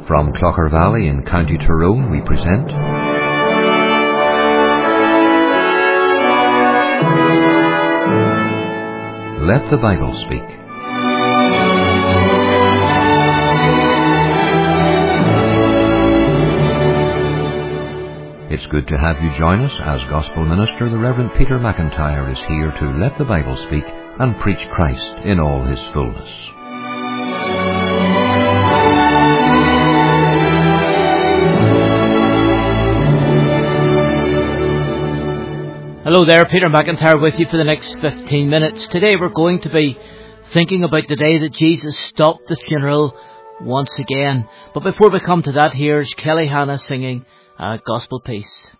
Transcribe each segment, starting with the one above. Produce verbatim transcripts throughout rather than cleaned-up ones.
From Clocher Valley in County Tyrone we present Let the Bible Speak. It's good to have you join us as Gospel Minister the Reverend Peter McIntyre is here to let the Bible speak and preach Christ in all his fullness. Hello there, Peter McIntyre with you for the next fifteen minutes. Today we're going to be thinking about the day that Jesus stopped the funeral once again. But before we come to that, here's Kelly Hanna singing uh, Gospel Peace.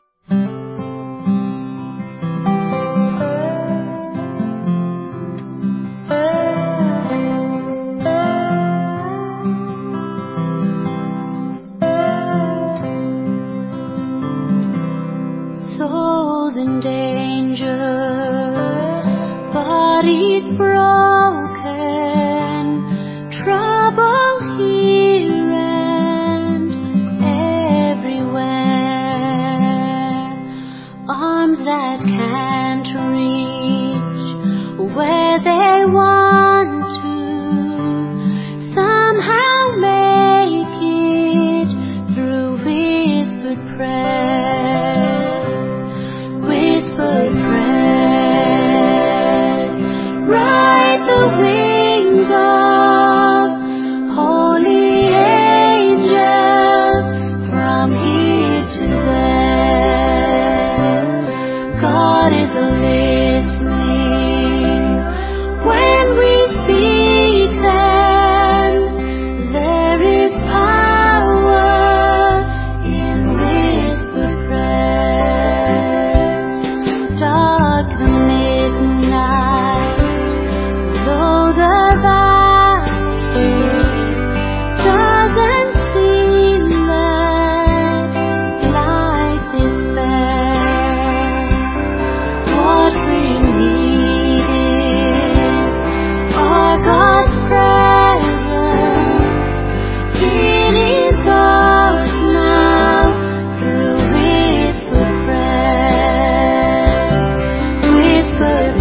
Souls in danger, bodies broken, trouble here and everywhere. Arms that can't reach where they want to, somehow make it through whispered prayer, whispered prayer. Ride the wings of holy angels from here to there. God is listening when we speak them. There is power in whispered prayer. Dark midnight, though the valley doesn't seem much like despair, what we need is our God's presence. It is ours now through whispered prayer, whispered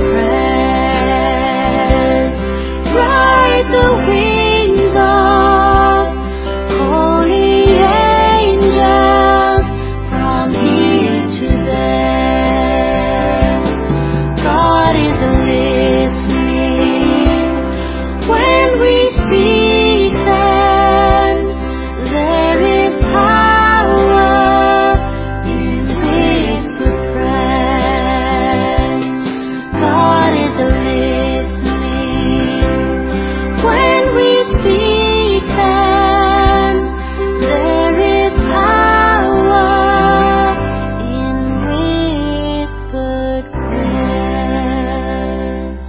prayer. Ride the wings of holy angels from here to there. God is listening when we speak them. There is power in whispered prayer. God is listening when we speak them. There is power in whispered prayers.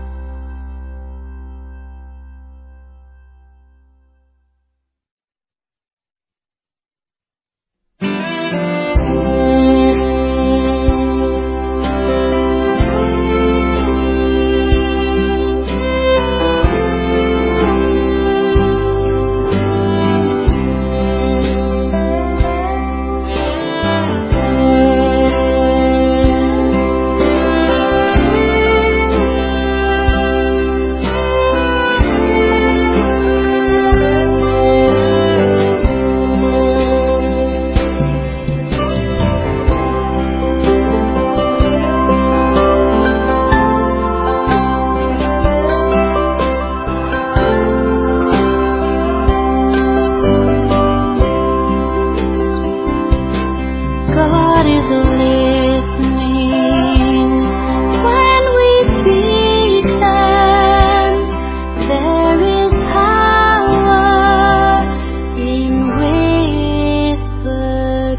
God is listening when we speak them. There is power in whispered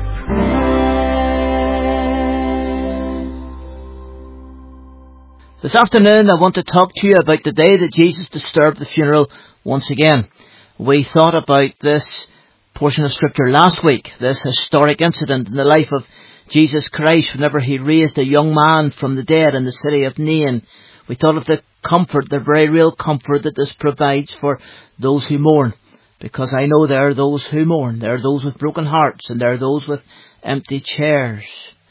prayer. This afternoon I want to talk to you about the day that Jesus disturbed the funeral once again. We thought about this portion of Scripture last week, this historic incident in the life of Jesus Christ whenever he raised a young man from the dead in the city of Nain. We thought of the comfort, the very real comfort that this provides for those who mourn. because I know there are those who mourn, there are those with broken hearts, and there are those with empty chairs.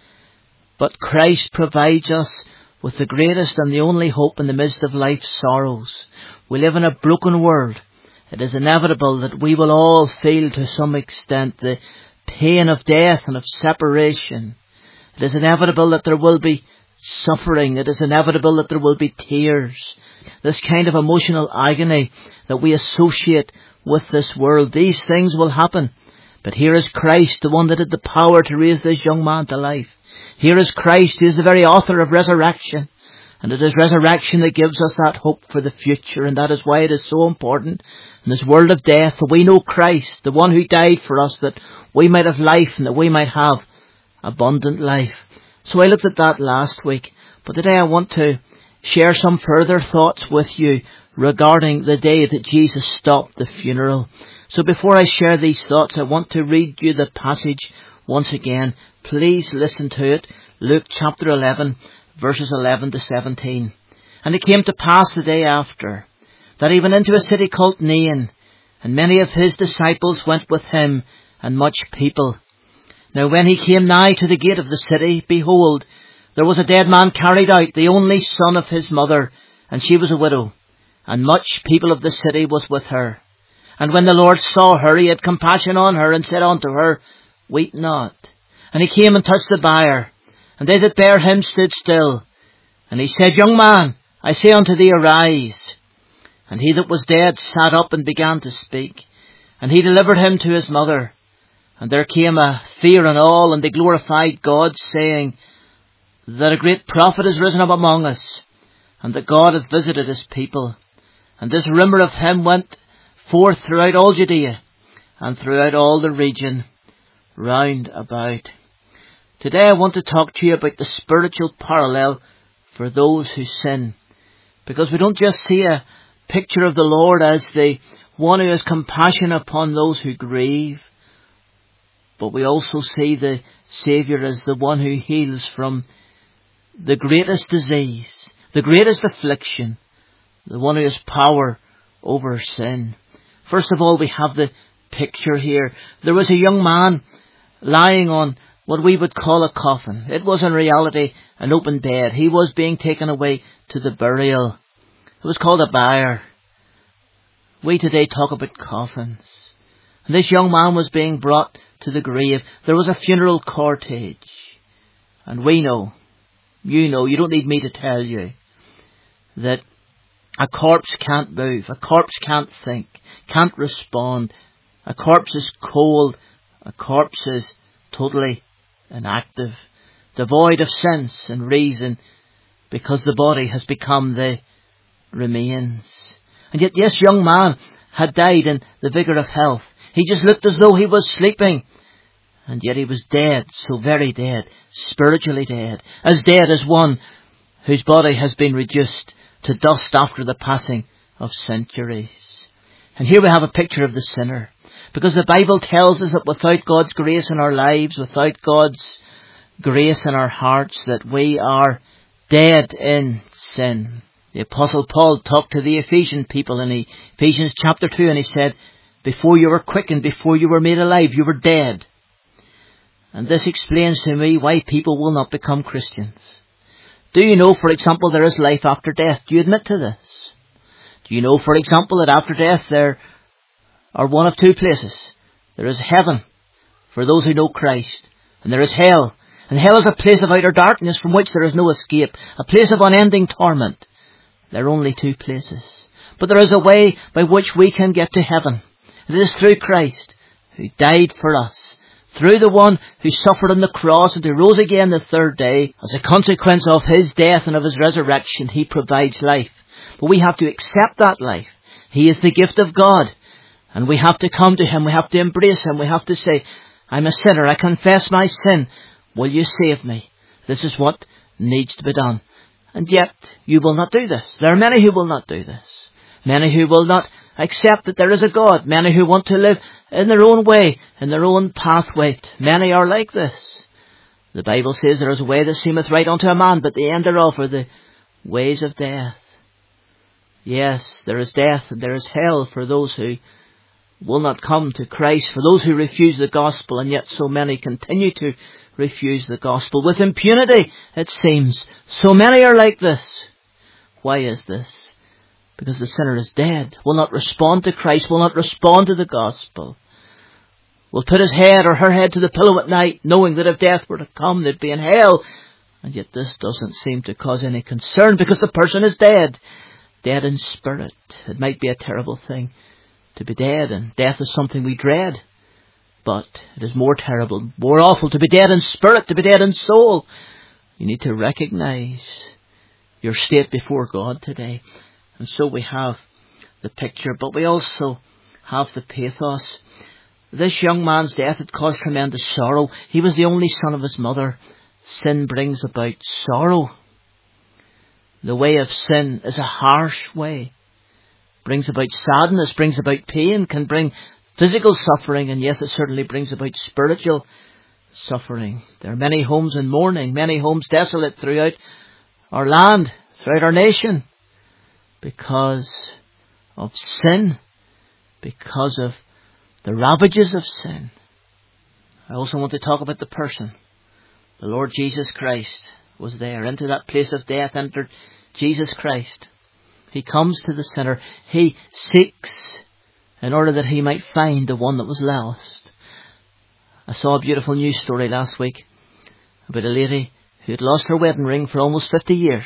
But Christ provides us with the greatest and the only hope in the midst of life's sorrows. We live in a broken world. It is inevitable that we will all feel to some extent the pain of death and of separation. It is inevitable that there will be suffering. It is inevitable that there will be tears. This kind of emotional agony that we associate with this world. These things will happen. But here is Christ, the one that had the power to raise this young man to life. Here is Christ, who is the very author of resurrection. And it is resurrection that gives us that hope for the future. And that is why it is so important in this world of death that we know Christ, the one who died for us, that we might have life and that we might have abundant life. So I looked at that last week. But today I want to share some further thoughts with you regarding the day that Jesus stopped the funeral. So before I share these thoughts, I want to read you the passage once again. Please listen to it. Luke chapter eleven, verses eleven to seventeen. And it came to pass the day after, that he went into a city called Nain, and many of his disciples went with him, and much people. Now when he came nigh to the gate of the city, behold, there was a dead man carried out, the only son of his mother, and she was a widow, and much people of the city was with her. And when the Lord saw her, he had compassion on her, and said unto her, Weep not. And he came and touched the bier, and they that bare him stood still. And he said, Young man, I say unto thee, arise. And he that was dead sat up and began to speak. And he delivered him to his mother. And there came a fear on all, and they glorified God, saying, that a great prophet is risen up among us, and that God hath visited his people. And this rumour of him went forth throughout all Judea, and throughout all the region round about. Today I want to talk to you about the spiritual parallel for those who sin. Because we don't just see a picture of the Lord as the one who has compassion upon those who grieve, but we also see the Saviour as the one who heals from the greatest disease, the greatest affliction, the one who has power over sin. First of all, we have the picture here. There was a young man lying on what we would call a coffin. It was in reality an open bed. He was being taken away to the burial. It was called a bier. We today talk about coffins. And this young man was being brought to the grave. There was a funeral cortege. And we know, you know, you don't need me to tell you, that a corpse can't move. A corpse can't think, can't respond. A corpse is cold. A corpse is totally inactive, devoid of sense and reason, because the body has become the remains. And yet this young man had died in the vigour of health. He just looked as though he was sleeping. And yet he was dead, so very dead, spiritually dead, as dead as one whose body has been reduced to dust after the passing of centuries. And here we have a picture of the sinner. Because the Bible tells us that without God's grace in our lives, without God's grace in our hearts, that we are dead in sin. The Apostle Paul talked to the Ephesian people in Ephesians chapter two, and he said, before you were quickened, before you were made alive, you were dead. And this explains to me why people will not become Christians. Do you know, for example, there is life after death? Do you admit to this? Do you know, for example, that after death there are one of two places? There is heaven for those who know Christ, and there is hell. And hell is a place of outer darkness from which there is no escape, a place of unending torment. There are only two places. But there is a way by which we can get to heaven. It is through Christ, who died for us, through the one who suffered on the cross and who rose again the third day. As a consequence of his death and of his resurrection, he provides life. But we have to accept that life. He is the gift of God. And we have to come to him. We have to embrace him. We have to say, I'm a sinner. I confess my sin. Will you save me? This is what needs to be done. And yet, you will not do this. There are many who will not do this. Many who will not accept that there is a God. Many who want to live in their own way, in their own pathway. Many are like this. The Bible says there is a way that seemeth right unto a man, but the end thereof are the ways of death. Yes, there is death and there is hell for those who will not come to Christ, for those who refuse the gospel, and yet so many continue to refuse the gospel with impunity, it seems. So many are like this. Why is this? Because the sinner is dead, will not respond to Christ, will not respond to the gospel, will put his head or her head to the pillow at night, knowing that if death were to come, they'd be in hell. And yet this doesn't seem to cause any concern, because the person is dead. Dead in spirit. It might be a terrible thing to be dead, and death is something we dread. But it is more terrible, more awful to be dead in spirit, to be dead in soul. You need to recognize your state before God today. And so we have the picture, but we also have the pathos. This young man's death had caused tremendous sorrow. He was the only son of his mother. Sin brings about sorrow. The way of sin is a harsh way. Brings about sadness, brings about pain, can bring physical suffering, and yes, it certainly brings about spiritual suffering. There are many homes in mourning, many homes desolate throughout our land, throughout our nation, because of sin, because of the ravages of sin. I also want to talk about the person. The Lord Jesus Christ was there. Into that place of death entered Jesus Christ. He comes to the sinner. He seeks in order that he might find the one that was lost. I saw a beautiful news story last week about a lady who had lost her wedding ring for almost fifty years.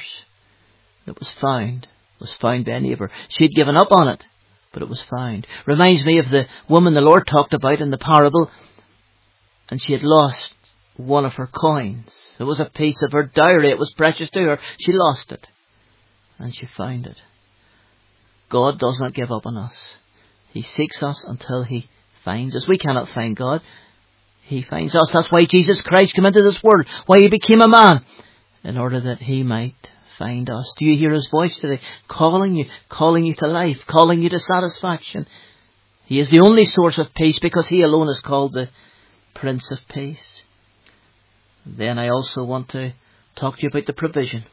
It was found. It was found by a neighbour. She had given up on it, but it was found. Reminds me of the woman the Lord talked about in the parable, and she had lost one of her coins. It was a piece of her dowry. It was precious to her. She lost it, and she found it. God does not give up on us. He seeks us until He finds us. We cannot find God. He finds us. That's why Jesus Christ came into this world, why He became a man, in order that He might find us. Do you hear His voice today? Calling you, calling you to life, calling you to satisfaction. He is the only source of peace, because He alone is called the Prince of Peace. Then I also want to talk to you about the provision.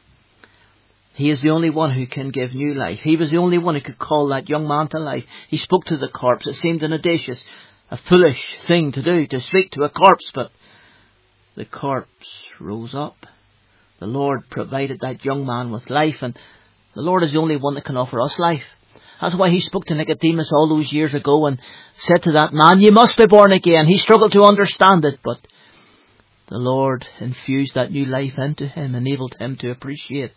He is the only one who can give new life. He was the only one who could call that young man to life. He spoke to the corpse. It seemed an audacious, a foolish thing to do, to speak to a corpse, but the corpse rose up. The Lord provided that young man with life, and the Lord is the only one that can offer us life. That's why He spoke to Nicodemus all those years ago and said to that man, "You must be born again." He struggled to understand it, but the Lord infused that new life into him, enabled him to appreciate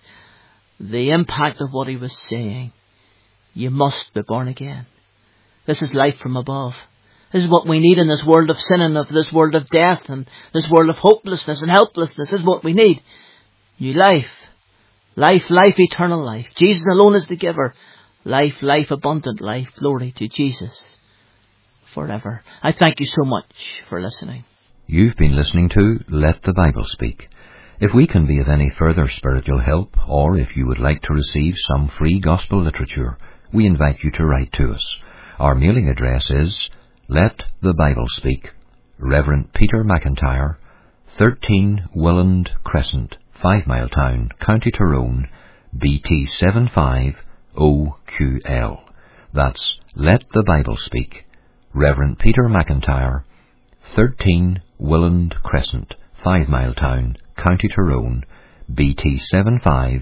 the impact of what He was saying. You must be born again. This is life from above. This is what we need in this world of sin and of this world of death and this world of hopelessness and helplessness. This is what we need. New life. Life, life, eternal life. Jesus alone is the giver. Life, life, abundant life. Glory to Jesus forever. I thank you so much for listening. You've been listening to Let the Bible Speak. If we can be of any further spiritual help, or if you would like to receive some free gospel literature, we invite you to write to us. Our mailing address is Let the Bible Speak, Reverend Peter McIntyre, thirteen Willand Crescent, Five Mile Town, County Tyrone, B T seven five O Q L. That's Let the Bible Speak, Reverend Peter McIntyre, thirteen Willand Crescent, Five Mile Town, County Tyrone, B T seven five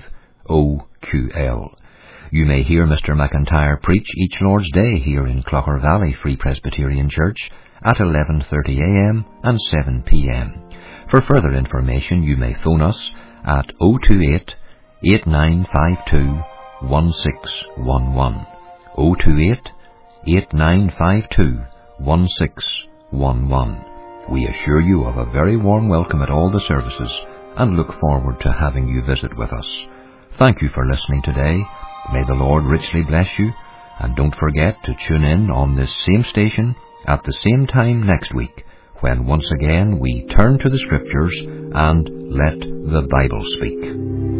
O Q L. You may hear Mister McIntyre preach each Lord's Day here in Clocher Valley Free Presbyterian Church at eleven thirty a m and seven p m. For further information, you may phone us at oh two eight, eight nine five two, one six one one. oh two eight, eight nine five two, one six one one. We assure you of a very warm welcome at all the services and look forward to having you visit with us. Thank you for listening today. May the Lord richly bless you, and don't forget to tune in on this same station at the same time next week, when once again we turn to the Scriptures and let the Bible speak.